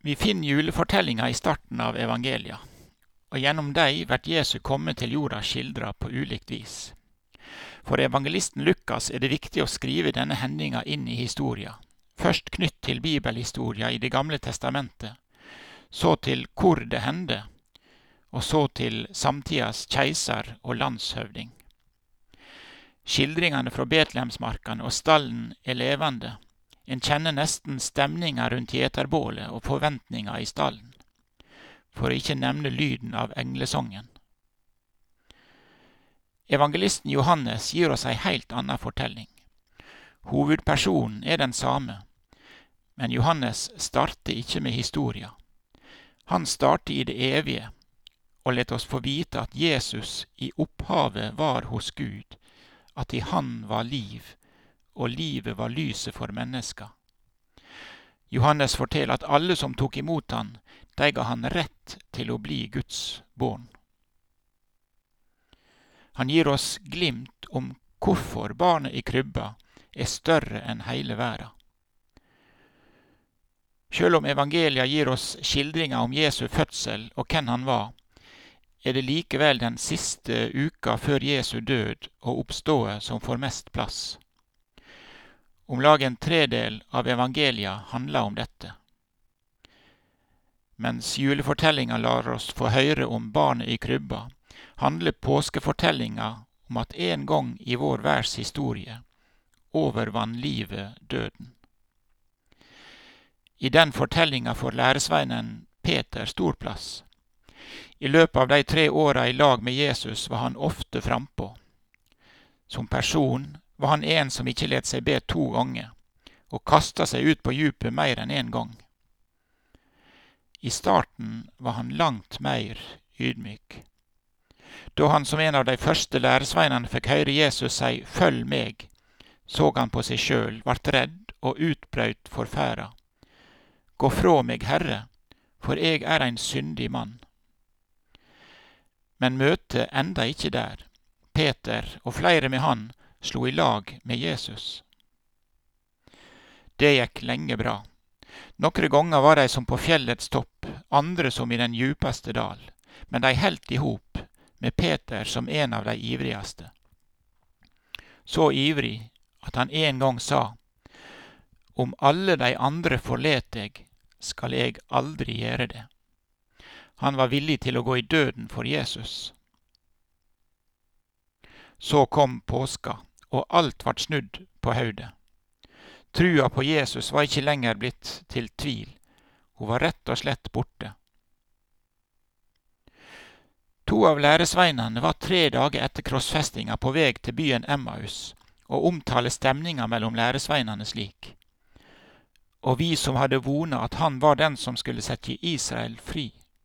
Vi finner julefortellinga i starten av evangelia, og gjennom dei vert Jesu komme til jorda skildra på ulikt vis. For evangelisten Lukas er det viktig å skrive denne hendinga inn i historia, først knytt til bibelhistoria i Det gamle testamentet, så til hvor det hende, og så til samtidas keisar og landshøvding. Skildringane fra Betlehemsmarkene og stallen er levende. En kjenner nesten stemninga rundt gjeterbålet og forventninga i stallen, for å ikke nevne lyden av englesongen. Evangelisten Johannes gir oss ei heilt anna fortelling. Hovedpersonen er den same, men Johannes starter ikke med historia. Han starter i det evige, og let oss få vite at Jesus i opphavet var hos Gud, at i han var liv, og livet var lyset for mennesker. Johannes forteller at alle som tok imot han, de ga han rett til å bli Guds barn. Han gir oss glimt om hvorfor barnet i krybba er større enn hele verden. Selv om evangelia gir oss skildringer om Jesu fødsel og hvem han var, er det likevel den siste uka før Jesu død og oppståe som får mest plass. Om lag en tredel av evangelia handler om dette. Mens julefortellinga lar oss få høre om barnet i krybba, handler påskefortellinga om at en gang i vår værs historie overvann livet døden. I den fortellinga får læresveinen Peter stor plass. I løpet av de 3 åra i lag med Jesus var han ofte frampå. Som person var han en som ikke let seg be 2 ganger, og kastet seg ut på djupet mer enn 1 gang. I starten var han langt mer ydmyk. Da han som en av de første læresveinene fikk høre Jesus si «Følg meg», så han på seg sjøl, vart redd og utbrøt forfæra. «Gå fra meg, Herre, for jeg er ein syndig mann». Men møtet enda ikke der. Peter og flere med han slo i lag med Jesus. Det gikk lenge bra. Nokre ganger var de som på fjellets topp, andre som i den djupeste dal, men de helt i hop, med Peter som en av de ivrigste. Så ivrig at han en gang sa, «Om alle de andre forlet deg, skal jeg aldri gjøre det». Han var villig til å gå i døden for Jesus. Så kom påska, og alt vart snudd på hodet. Trua på Jesus var ikke lenger blitt til tvil. Hun var rett og slett borte. 2 av læresveinene var 3 dager etter krossfestinga på vei til byen Emmaus, og omtaler stemninga mellom læresveinene slik. Og vi som hadde vona at han var den som skulle sette Israel fri.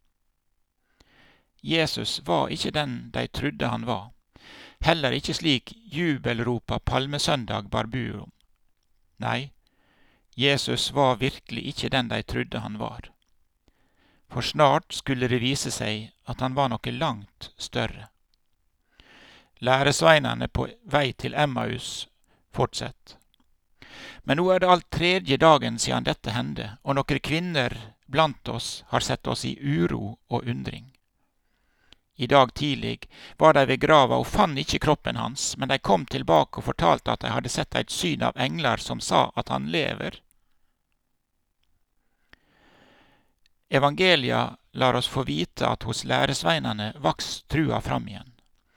Jesus var ikke den de trodde han var, heller ikke slik jubelropa palmesøndag bar bud om. Nei, Jesus var virkelig ikke den de trodde han var. For snart skulle det vise seg at han var noe langt større. Læresveinene på vei til Emmaus fortsetter. Men nå er det alt 3. dagen siden dette hendte, og noen kvinner blant oss har sett oss i uro og undring. I dag tidlig var de ved grava og fann ikke kroppen hans, men de kom tilbake og fortalte at de hadde sett et syn av engler som sa at han lever. Evangelia lar oss få vite at hos læresveinene vaks trua fram igjen.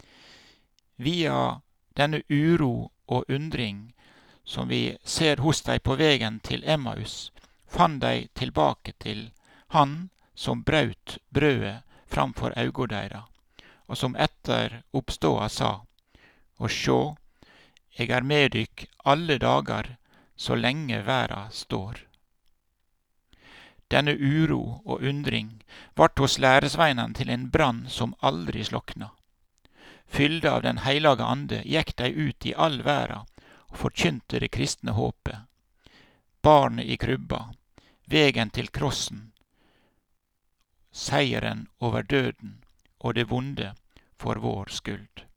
Via denne uro og undring som vi ser hos de på veien til Emmaus, fann de tilbake til han som braut brødet framfor auga deira, og som etter oppståa sa, «Og sjå, jeg er med dykk alle dager, så lenge verda står». Denne uro og undring vart hos læresveinene til en brann som aldri slokna. Fylde av den heilage ande gikk de ut i all verda og forkynte det kristne håpet. Barnet i krybba, vegen til krossen, seieren over døden og det vonde for vår skyld.